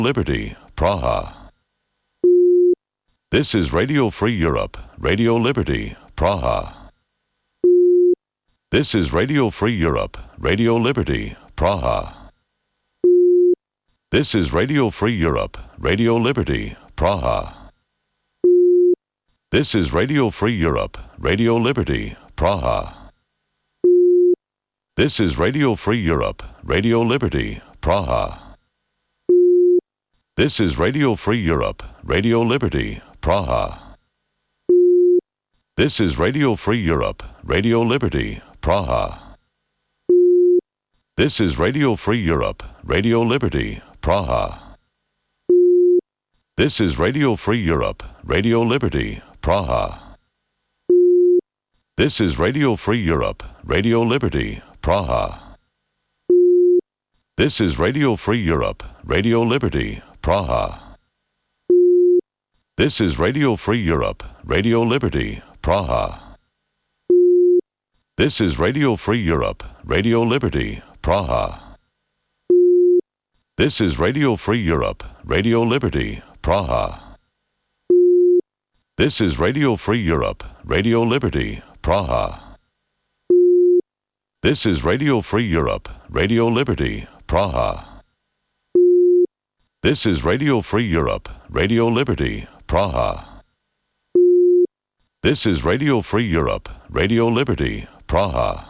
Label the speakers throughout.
Speaker 1: Liberty, Praha. This is Radio Free Europe, Radio Liberty, Praha. This is Radio Free Europe, Radio Liberty, Praha. This is Radio Free Europe, Radio Liberty, Praha. This is Radio Free Europe, Radio Liberty, Praha. This is Radio Free Europe, Radio Liberty, Praha. This is Radio Free Europe, Radio Liberty, Praha. This is Radio Free Europe, Radio Liberty, Praha. This is Radio Free Europe, Radio Liberty, Praha. This is Radio Free Europe, Radio Liberty, Praha. This is Radio Free Europe, Radio Liberty, Praha. This is Radio Free Europe, Radio Liberty, Praha. This is Radio Free Europe, Radio Liberty, Praha. This is Radio Free Europe, Radio Liberty, Praha. This is Radio Free Europe, Radio Liberty, Praha. This is Radio Free Europe, Radio Liberty, Praha. This is Radio Free Europe, Radio Liberty, Praha. This is Radio Free Europe, Radio Liberty, Praha. This is Radio Free Europe, Radio Liberty, Praha.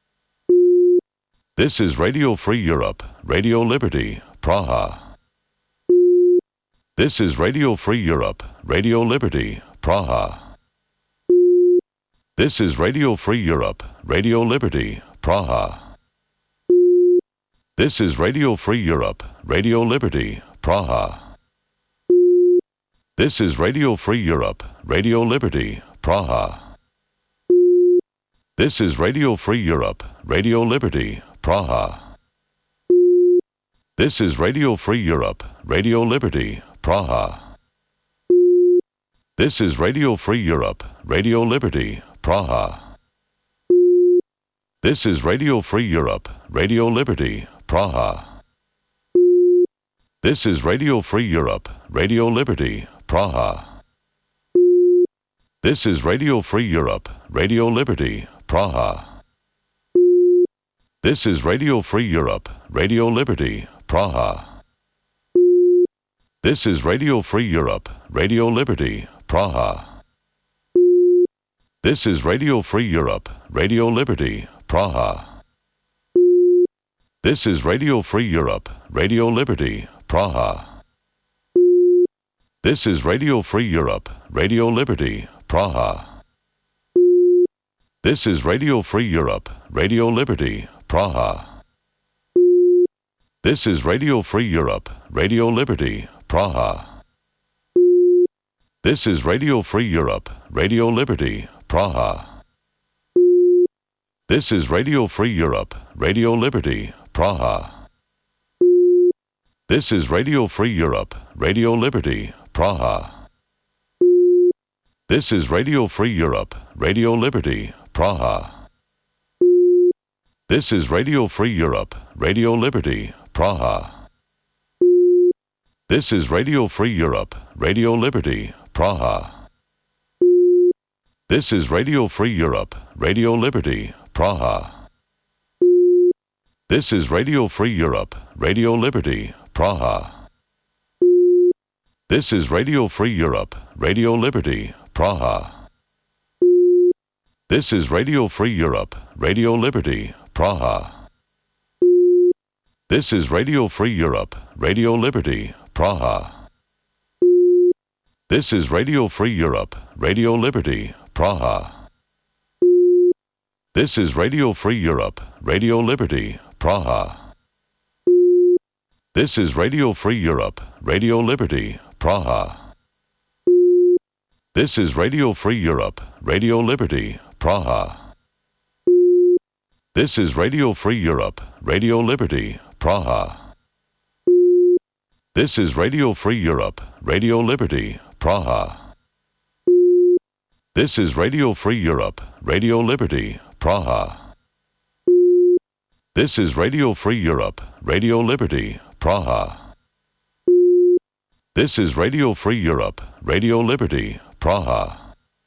Speaker 1: This is Radio Free Europe, Radio Liberty, Praha. This is Radio Free Europe, Radio Liberty, Praha. This is Radio Free Europe, Radio Liberty, Praha. This is Radio Free Europe, Radio Liberty, Praha. This is Radio Free Europe, Radio Liberty, Praha. This is Radio Free Europe, Radio Liberty, Praha. This is Radio Free Europe, Radio Liberty, Praha. This is Radio Free Europe, Radio Liberty, Praha. This is Radio Free Europe, Radio Liberty, Praha. This is Radio Free Europe, Radio Liberty, Praha. This is Radio Free Europe, Radio Liberty, Praha. This is Radio Free Europe, Radio Liberty, Praha. This is Radio Free Europe, Radio Liberty, Praha. This is Radio Free Europe, Radio Liberty, Praha. This is Radio Free Europe, Radio Liberty, Praha. This is Radio Free Europe, Radio Liberty, Praha. This is Radio Free Europe, Radio Liberty, Praha. This is Radio Free Europe, Radio Liberty, Praha. This is Radio Free Europe, Radio Liberty, Praha. This is Radio Free Europe, Radio Liberty, Praha. This is Radio Free Europe, Radio Liberty, Praha. This is Radio Free Europe, Radio Liberty, Praha. This is Radio Free Europe, Radio Liberty, Praha. This is Radio Free Europe, Radio Liberty, Praha. This is Radio Free Europe, Radio Liberty, Praha. This is Radio Free Europe, Radio Liberty, Praha. This is Radio Free Europe, Radio Liberty, Praha. This is Radio Free Europe, Radio Liberty, Praha. This is Radio Free Europe, Radio Liberty, Praha. This is Radio Free Europe, Radio Liberty, Praha. This is Radio Free Europe, Radio Liberty, Praha. This is Radio Free Europe, Radio Liberty, Praha. This is Radio Free Europe, Radio Liberty, Praha. This is Radio Free Europe, Radio Liberty, Praha. This is Radio Free Europe, Radio Liberty, Praha. This is Radio Free Europe, Radio Liberty, Praha. This is Radio Free Europe, Radio Liberty, Praha. This is Radio Free Europe, Radio Liberty, Praha.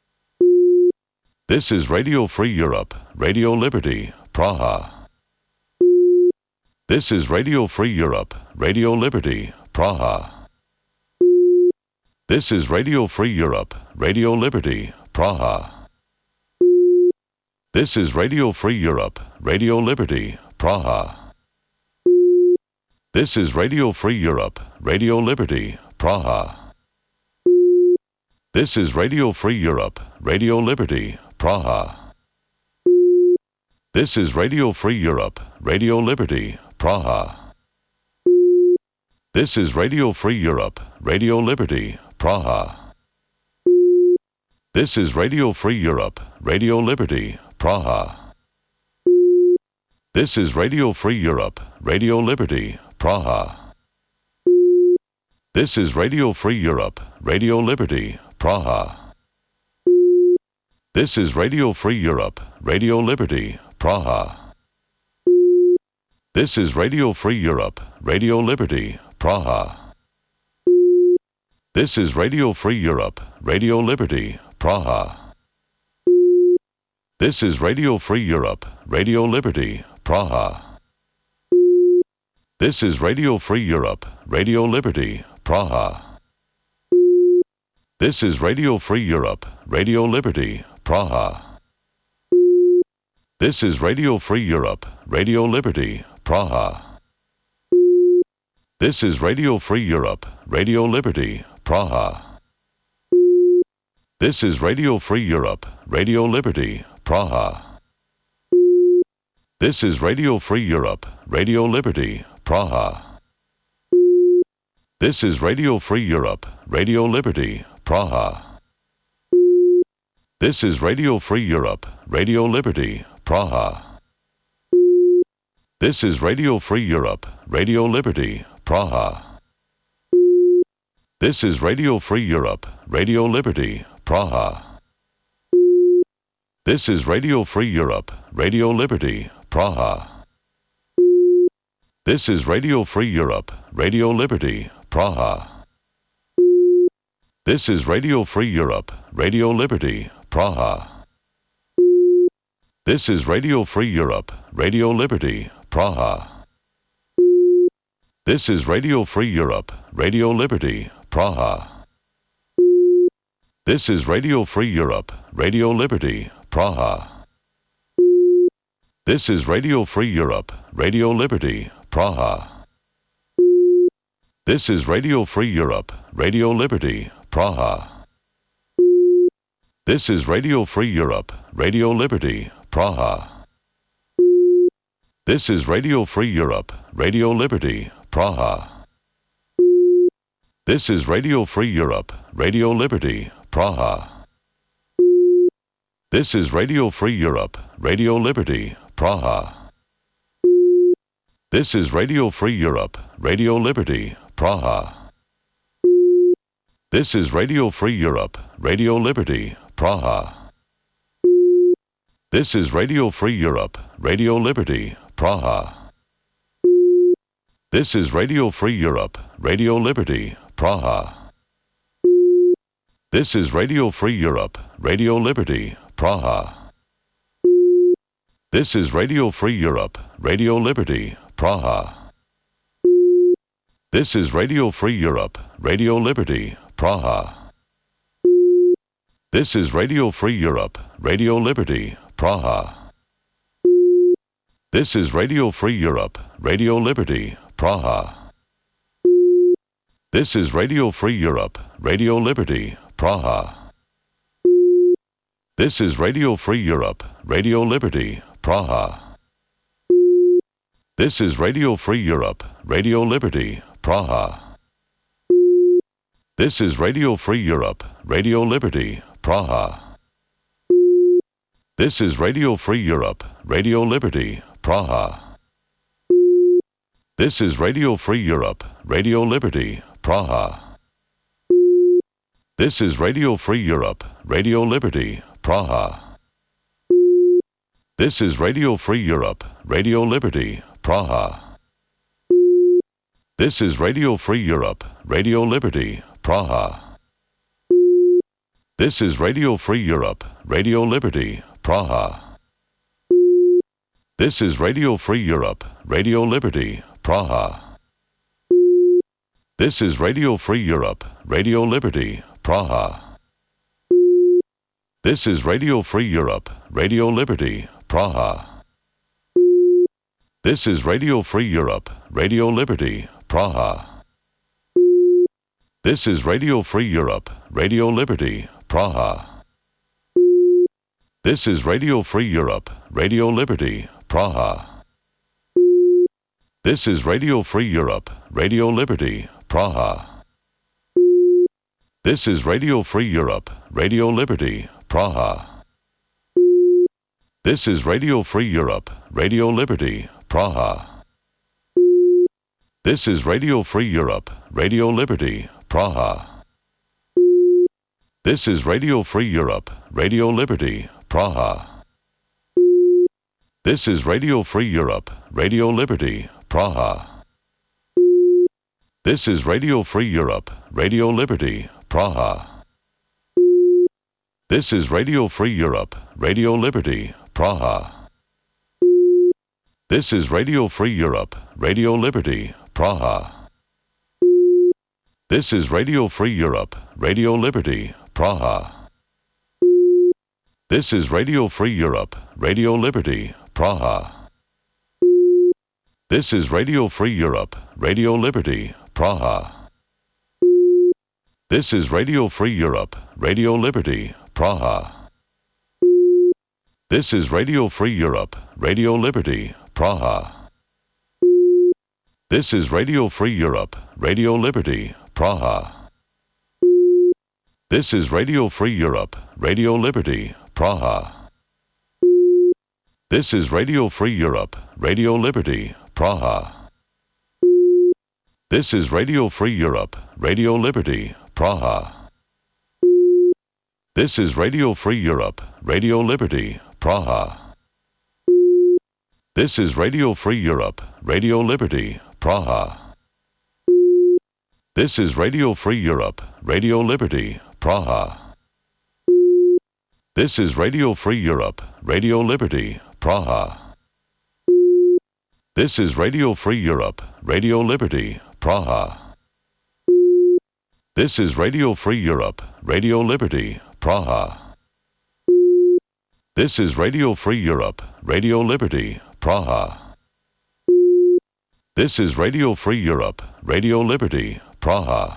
Speaker 1: This is Radio Free Europe, Radio Liberty, Praha. This is Radio Free Europe, Radio Liberty, Praha. This is Radio Free Europe, Radio Liberty, Praha. This is Radio Free Europe, Radio Liberty, Praha. This is Radio Free Europe, Radio Liberty, Praha. This is Radio Free Europe, Radio Liberty, Praha. This is Radio Free Europe, Radio Liberty, Praha. This is Radio Free Europe, Radio Liberty, Praha. This is Radio Free Europe, Radio Liberty, Praha. This is Radio Free Europe, Radio Liberty, Praha. This is Radio Free Europe, Radio Liberty, Praha. This is Radio Free Europe, Radio Liberty, Praha. This is Radio Free Europe, Radio Liberty, Praha. This is Radio Free Europe, Radio Liberty, Praha. This is Radio Free Europe, Radio Liberty, Praha. This is Radio Free Europe, Radio Liberty, Praha. This is Radio Free Europe, Radio Liberty, Praha. This is Radio Free Europe, Radio Liberty, Praha. This is Radio Free Europe, Radio Liberty, Praha. This is Radio Free Europe, Radio Liberty, Praha. This is Radio Free Europe, Radio Liberty, Praha. This is Radio Free Europe, Radio Liberty, Praha. This is Radio Free Europe, Radio Liberty, Praha. This is Radio Free Europe, Radio Liberty, Praha. This is Radio Free Europe, Radio Liberty, Praha. This is Radio Free Europe, Radio Liberty, Praha. This is Radio Free Europe, Radio Liberty, Praha. This is Radio Free Europe, Radio Liberty, Praha. This is Radio Free Europe, Radio Liberty, Praha. This is Radio Free Europe, Radio Liberty, Praha. This is Radio Free Europe, Radio Liberty, Praha. This is Radio Free Europe, Radio Liberty, Praha. This is Radio Free Europe, Radio Liberty, Praha. This is Radio Free Europe, Radio Liberty, Praha. This is Radio Free Europe, Radio Liberty, Praha. This is Radio Free Europe, Radio Liberty, Praha. This is Radio Free Europe, Radio Liberty, Praha. This is Radio Free Europe, Radio Liberty, Praha. This is Radio Free Europe, Radio Liberty, Praha. This is Radio Free Europe, Radio Liberty, Praha. This is Radio Free Europe, Radio Liberty, Praha. This is Radio Free Europe, Radio Liberty, Praha. This is Radio Free Europe, Radio Liberty, Praha. This is Radio Free Europe, Radio Liberty, Praha. This is Radio Free Europe, Radio Liberty, Praha. This is Radio Free Europe, Radio Liberty, Praha. This is Radio Free Europe, Radio Liberty, Praha. This is Radio Free Europe, Radio Liberty, Praha. This is Radio Free Europe, Radio Liberty, Praha. This is Radio Free Europe, Radio Liberty, Praha. This is Radio Free Europe, Radio Liberty, Praha. This is Radio Free Europe, Radio Liberty, Praha. This is Radio Free Europe, Radio Liberty, Praha. This is Radio Free Europe, Radio Liberty, Praha. This is Radio Free Europe, Radio Liberty, Praha. This is Radio Free Europe, Radio Liberty, Praha. This is Radio Free Europe, Radio Liberty, Praha. This is Radio Free Europe, Radio Liberty, Praha. This is Radio Free Europe, Radio Liberty, Praha. This is Radio Free Europe, Radio Liberty, Praha. This is Radio Free Europe, Radio Liberty, Praha. This is Radio Free Europe, Radio Liberty, Praha. This is Radio Free Europe, Radio Liberty, Praha. This is Radio Free Europe, Radio Liberty, Praha. This is Radio Free Europe, Radio Liberty, Praha. This is Radio Free Europe, Radio Liberty, Praha. This is Radio Free Europe, Radio Liberty, Praha. This is Radio Free Europe, Radio Liberty, Praha. This is Radio Free Europe, Radio Liberty, Praha. This is Radio Free Europe, Radio Liberty, Praha. This is Radio Free Europe, Radio Liberty, Praha. This is Radio Free Europe, Radio Liberty, Praha. This is Radio Free Europe, Radio Liberty, Praha. This is Radio Free Europe, Radio Liberty, Praha. This is Radio Free Europe, Radio Liberty, Praha. This is Radio Free Europe, Radio Liberty, Praha. This is Radio Free Europe, Radio Liberty, Praha. This is Radio Free Europe, Radio Liberty, Praha. This is Radio Free Europe, Radio Liberty, Praha. This is Radio Free Europe, Radio Liberty, Praha. This is Radio Free Europe, Radio Liberty, Praha. This is Radio Free Europe, Radio Liberty, Praha. This is Radio Free Europe, Radio Liberty, Praha. This is Radio Free Europe, Radio Liberty, Praha. This is Radio Free Europe, Radio Liberty, Praha. This is Radio Free Europe, Radio Liberty, Praha. This is Radio Free Europe, Radio Liberty, Praha. This is Radio Free Europe, Radio Liberty, Praha.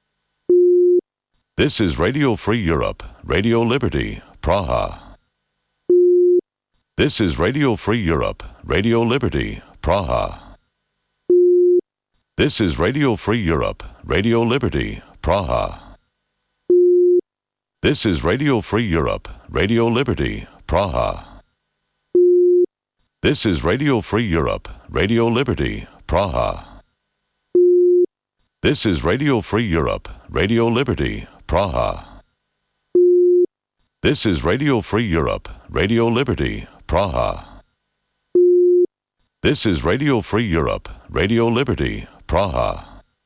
Speaker 1: This is Radio Free Europe, Radio Liberty, Praha. This is Radio Free Europe, Radio Liberty, Praha. This is Radio Free Europe, Radio Liberty, Praha. This is Radio Free Europe, Radio Liberty, Praha. This is Radio Free Europe, Radio Liberty, Praha. This is Radio Free Europe, Radio Liberty, Praha. This is Radio Free Europe, Radio Liberty, Praha. This is Radio Free Europe, Radio Liberty, Praha.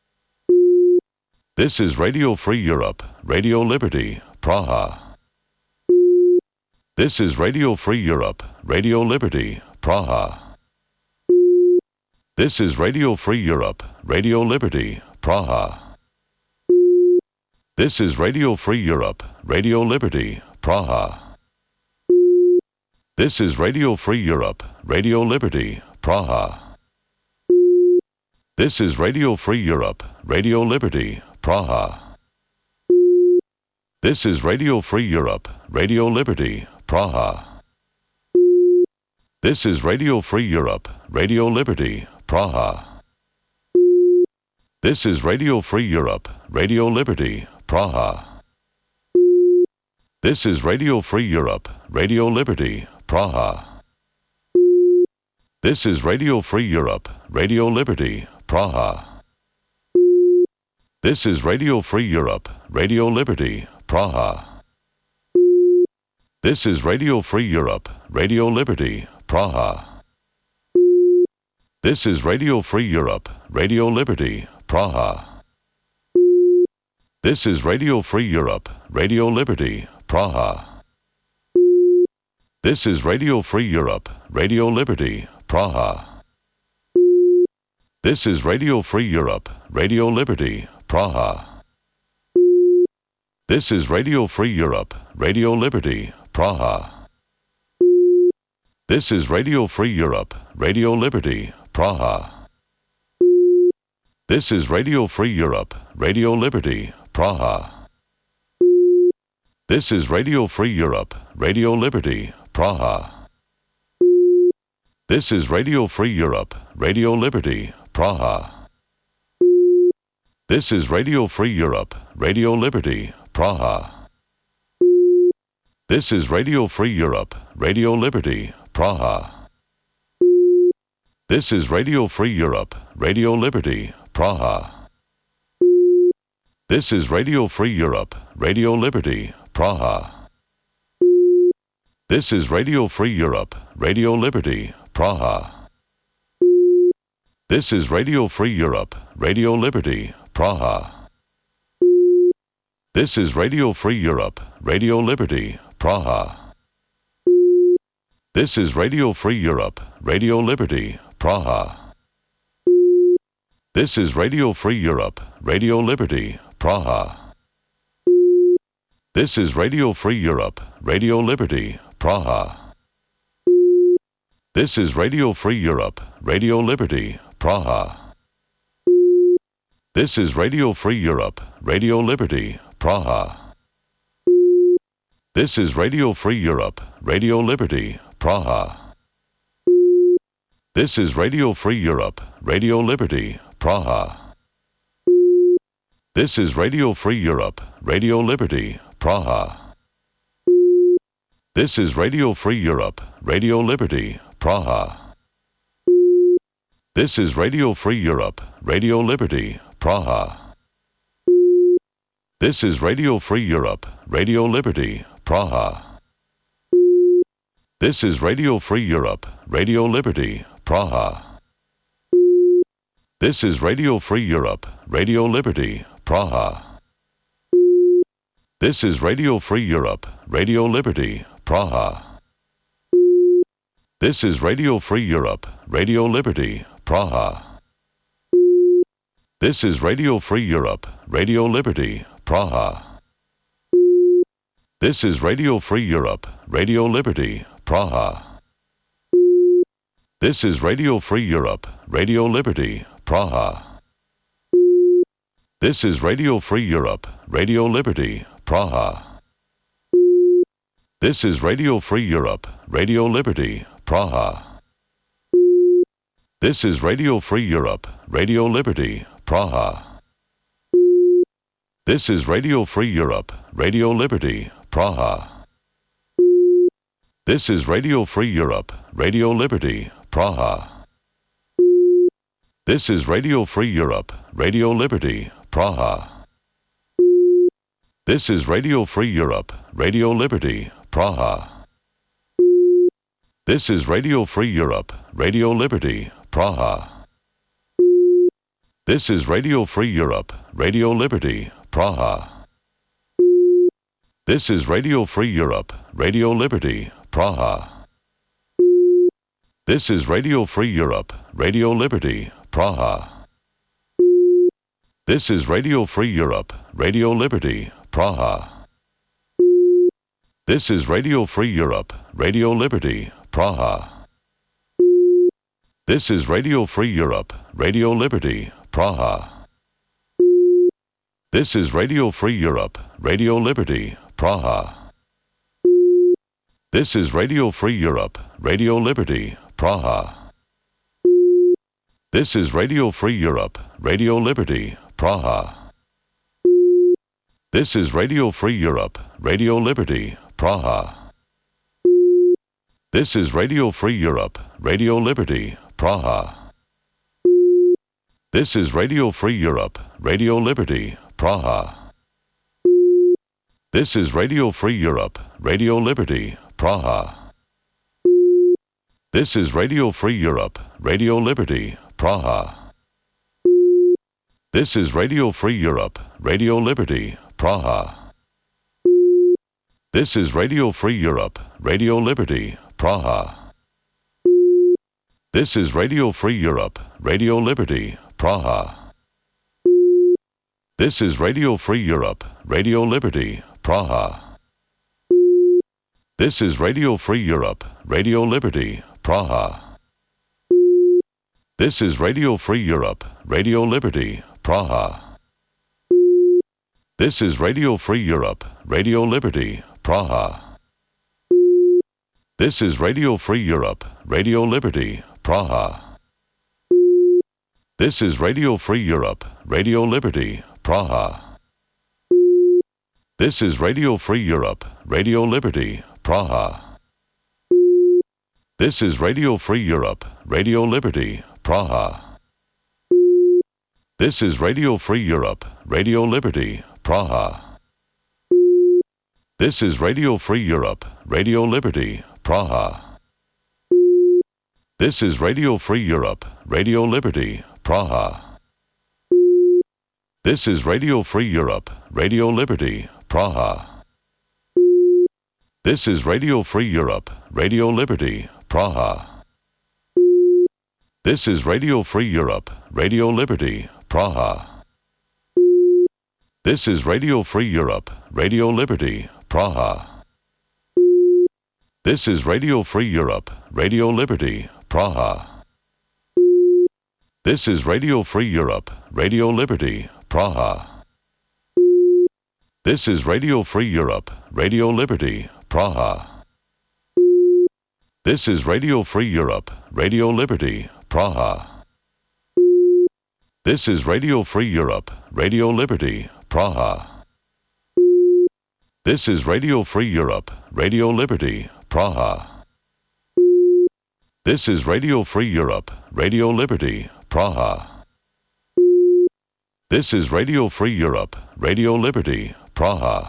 Speaker 1: This is Radio Free Europe, Radio Liberty, Praha. This is Radio Free Europe, Radio Liberty, Praha. This is Radio Free Europe, Radio Liberty, Praha. This is Radio Free Europe, Radio Liberty, Praha. This is Radio Free Europe, Radio Liberty, Praha. This is Radio Free Europe, Radio Liberty, Praha. This is Radio Free Europe, Radio Liberty, Praha. This is Radio Free Europe, Radio Liberty, Praha. This is Radio Free Europe, Radio Liberty, Praha. This is Radio Free Europe, Radio Liberty, Praha. This is Radio Free Europe, Radio Liberty, Praha. This is Radio Free Europe, Radio Liberty, Praha. This is Radio Free Europe, Radio Liberty, Praha. This is Radio Free Europe, Radio Liberty, Praha. This is Radio Free Europe, Radio Liberty, Praha. This is Radio Free Europe, Radio Liberty, Praha. This is Radio Free Europe, Radio Liberty, Praha. This is Radio Free Europe, Radio Liberty, Praha. This is Radio Free Europe, Radio Liberty, Praha. This is Radio Free Europe, Radio Liberty, Praha. This is Radio Free Europe, Radio Liberty, Praha. This is Radio Free Europe, Radio Liberty, Praha. This is Radio Free Europe, Radio Liberty, Praha. This is Radio Free Europe, Radio Liberty, Praha. This is Radio Free Europe, Radio Liberty, Praha. This is Radio Free Europe, Radio Liberty, Praha. This is Radio Free Europe, Radio Liberty, Praha. This is Radio Free Europe, Radio Liberty, Praha. This is Radio Free Europe, Radio Liberty, Praha. This is Radio Free Europe, Radio Liberty, Praha. This is Radio Free Europe, Radio Liberty, Praha. This is Radio Free Europe, Radio Liberty, Praha. This is Radio Free Europe, Radio Liberty, Praha. This is Radio Free Europe, Radio Liberty, Praha. This is Radio Free Europe, Radio Liberty, Praha. This is Radio Free Europe, Radio Liberty, Praha. This is Radio Free Europe, Radio Liberty, Praha. This is Radio Free Europe, Radio Liberty, Praha. This is Radio Free Europe, Radio Liberty, Praha. This is Radio Free Europe, Radio Liberty, Praha. This is Radio Free Europe, Radio Liberty, Praha. This is Radio Free Europe, Radio Liberty, Praha. This is Radio Free Europe, Radio Liberty, Praha. This is Radio Free Europe, Radio Liberty, Praha. This is Radio Free Europe, Radio Liberty, Praha. This is Radio Free Europe, Radio Liberty, Praha. This is Radio Free Europe, Radio Liberty, Praha. This is Radio Free Europe, Radio Liberty, Praha. This is Radio Free Europe, Radio Liberty, Praha. This is Radio Free Europe, Radio Liberty, Praha. This is Radio Free Europe, Radio Liberty, Praha. This is Radio Free Europe, Radio Liberty, Praha. This is Radio Free Europe, Radio Liberty, Praha. This is Radio Free Europe, Radio Liberty, Praha. This is Radio Free Europe, Radio Liberty, Praha. This is Radio Free Europe, Radio Liberty, Praha. This is Radio Free Europe, Radio Liberty, Praha. This is Radio Free Europe, Radio Liberty, Praha. This is Radio Free Europe, Radio Liberty, Praha. This is Radio Free Europe, Radio Liberty, Praha. This is Radio Free Europe, Radio Liberty, Praha. This is Radio Free Europe, Radio Liberty, Praha. This is Radio Free Europe, Radio Liberty, Praha. This is Radio Free Europe, Radio Liberty, Praha. This is Radio Free Europe, Radio Liberty, Praha. This is Radio Free Europe, Radio Liberty, Praha. This is Radio Free Europe, Radio Liberty, Praha. This is Radio Free Europe, Radio Liberty, Praha. This is Radio Free Europe, Radio Liberty, Praha. This is Radio Free Europe, Radio Liberty, Praha. This is Radio Free Europe, Radio Liberty, Praha. This is Radio Free Europe, Radio Liberty, Praha. This is Radio Free Europe, Radio Liberty, Praha. This is Radio Free Europe, Radio Liberty, Praha. This is Radio Free Europe, Radio Liberty, Praha. This is Radio Free Europe, Radio Liberty, Praha. This is Radio Free Europe, Radio Liberty, Praha. This is Radio Free Europe, Radio Liberty, Praha. This is Radio Free Europe, Radio Liberty, Praha. This is Radio Free Europe, Radio Liberty, Praha. This is Radio Free Europe, Radio Liberty, Praha. This is Radio Free Europe, Radio Liberty, Praha. This is Radio Free Europe, Radio Liberty, Praha. This is Radio Free Europe, Radio Liberty, Praha. This is Radio Free Europe, Radio Liberty, Praha. This is Radio Free Europe, Radio Liberty, Praha. This is Radio Free Europe, Radio Liberty, Praha. This is Radio Free Europe, Radio Liberty, Praha. This is Radio Free Europe, Radio Liberty, Praha. This is Radio Free Europe, Radio Liberty, Praha. This is Radio Free Europe, Radio Liberty, Praha. This is Radio Free Europe, Radio Liberty, Praha. This is Radio Free Europe, Radio Liberty, Praha. This is Radio Free Europe, Radio Liberty, Praha. This is Radio Free Europe, Radio Liberty, Praha.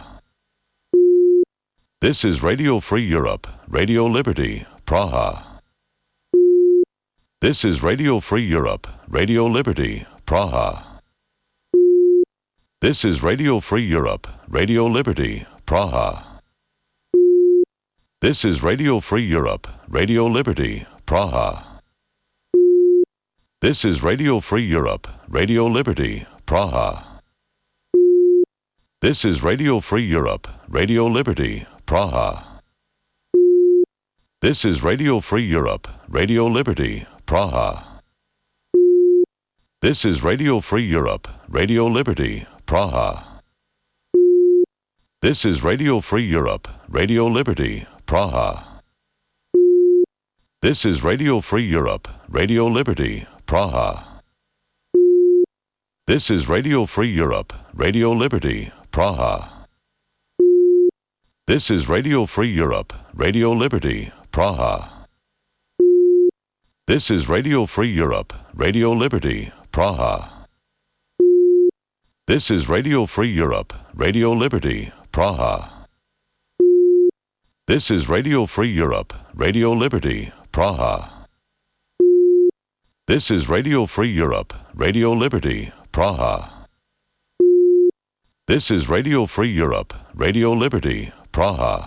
Speaker 1: This is Radio Free Europe, Radio Liberty, Praha. This is Radio Free Europe, Radio Liberty, Praha. This is Radio Free Europe, Radio Liberty, Praha. This is Radio Free Europe, Radio Liberty, Praha. This is Radio Free Europe, Radio Liberty, Praha. This is Radio Free Europe, Radio Liberty, Praha. This is Radio Free Europe, Radio Liberty, Praha. This is Radio Free Europe, Radio Liberty, Praha. This is Radio Free Europe, Radio Liberty, Praha. This is Radio Free Europe, Radio Liberty, Praha. This is Radio Free Europe, Radio Liberty, Praha. This is Radio Free Europe, Radio Liberty, Praha. This is Radio Free Europe, Radio Liberty, Praha. This is Radio Free Europe, Radio Liberty, Praha. This is Radio Free Europe, Radio Liberty, Praha. This is Radio Free Europe, Radio Liberty, Praha. This is Radio Free Europe, Radio Liberty, Praha.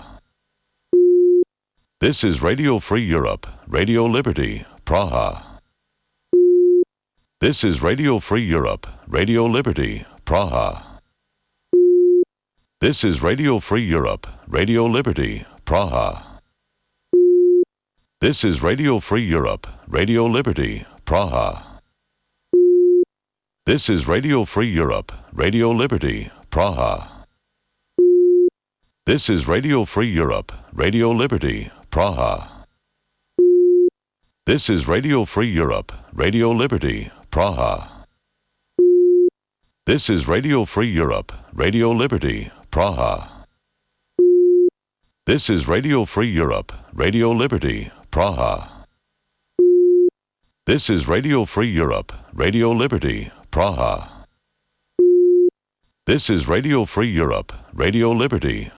Speaker 1: This is Radio Free Europe, Radio Liberty, Praha. This is Radio Free Europe, Radio Liberty, Praha. This is Radio Free Europe, Radio Liberty, Praha. This is Radio Free Europe, Radio Liberty, Praha. This is Radio Free Europe, Radio Liberty, Praha. This is Radio Free Europe, Radio Liberty, Praha. This is Radio Free Europe, Radio Liberty, Praha. This is Radio Free Europe, Radio Liberty, Praha. This is Radio Free Europe, Radio Liberty, Praha. This is Radio Free Europe, Radio Liberty, Praha. This is Radio Free Europe, Radio Liberty,